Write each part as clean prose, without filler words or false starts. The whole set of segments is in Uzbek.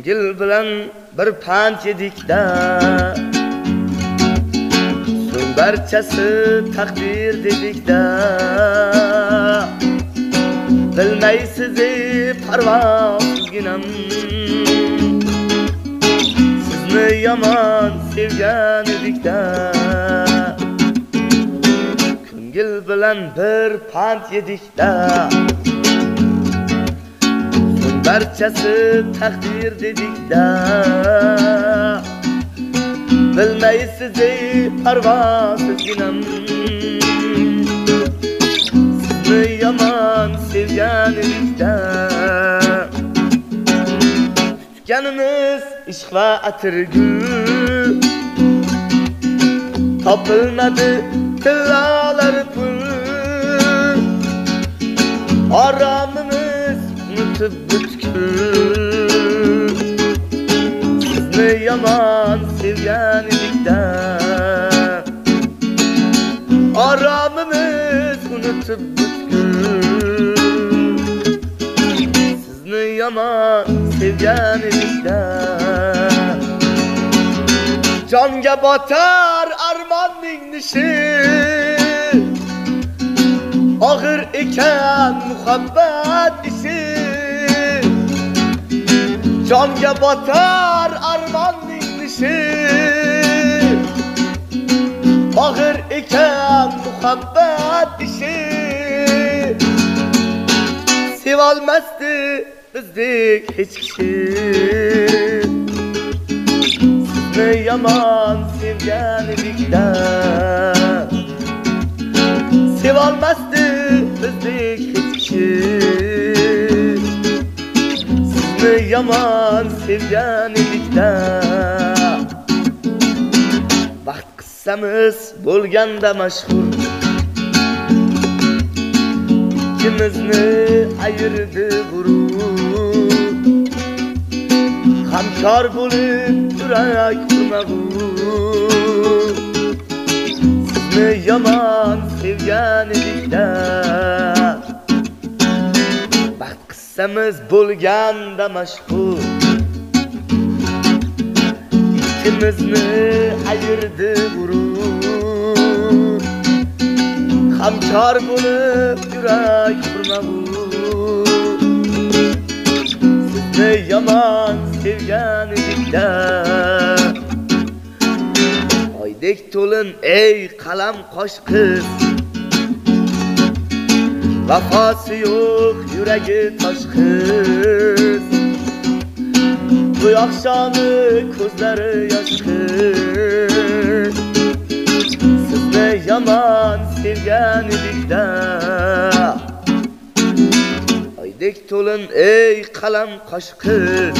Ko'ngil bilan bir pand yedik-da, so'ng barchasi taqdir dedik-da. Bilmaysiz ey parvosizginam, sizni yomon sevgan edik-da. Ko'ngil bilan bir pand yedik-da, barchasi taqdir dedik-da. Bilmaysiz ey parvosizginam, sizni yomon sevgan edik-da. Tutganimiz ishq va atirgul, topilmadi tillalar pul. Oromimiz unutib butkul, sizni yomon sevgan edik-da. Oromimiz unutib butkul, sizni yomon sevgan edik-da. Jonga botar armonning nishi, og'ir ekan muhabbat ishi. Jonga botar armonning nishi, og'ir ekan muhabbat ishi. Sevolmasdi bizdek hech kishi, sizni yomon sevgan edik-da. Sevolmasdi bizdek hech kishi, sizni yomon sevgan edik-da. Baxt qissamiz bo'lganda mashhur, ikkimizni ayirdi g'urur. Hamkor bo'lib yurak qurmag'ur, sizni yomon sevgan edik-da. Baxt qissamiz bo'lganda mashhur, ikkimizni ayirdi g'urur. Hamkor bo'lib yurak qurmag'ur, sizni yomon sevgan edik-da. Oydek to'lin ey qalam qosh qiz, vafosi yo'q yuragi tosh qiz. Bu oqshomi ko'zlari yosh qiz, sizni yomon sevgan edik-da. Oydek to'lin ey qalam qosh qiz,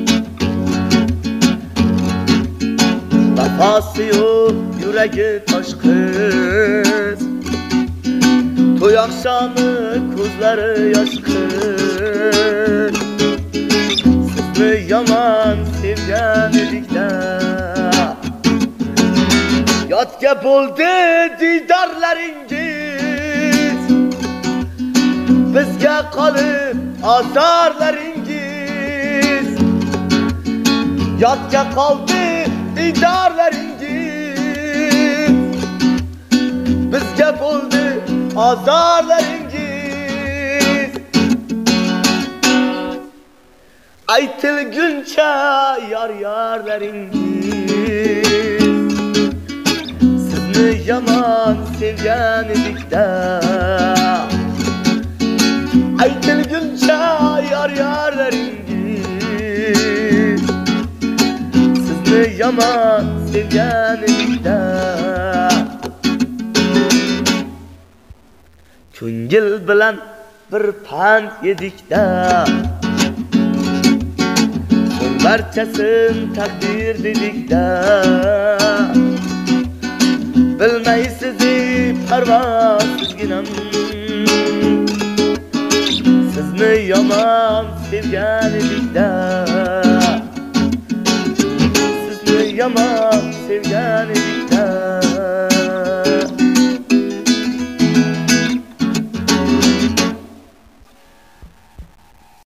vafosi yo'q yuragi tosh qiz. To'y oqshomi ko'zlari yosh qiz, sizni yomon sevgan edik-da. Yodga bo'ldi diydorlaringiz, bizga qolib azorlaringiz. Yodga qoldi diydorlaringiz, bizga bo'ldi azorlaringiz. Aytilguncha yor-yorlaringiz, sizni yomon sevgan edik-da. Aytilguncha yor-yorlaringiz, sizni yomon sevgan edik-da. Ko'ngil bilan bir pand yedik-da, so'ng barchasin taqdir dedik-da. Bilmaysiz ey parvosizginam, sizni yomon sevgan edik-da. Sizni yomon sevgan edik-da.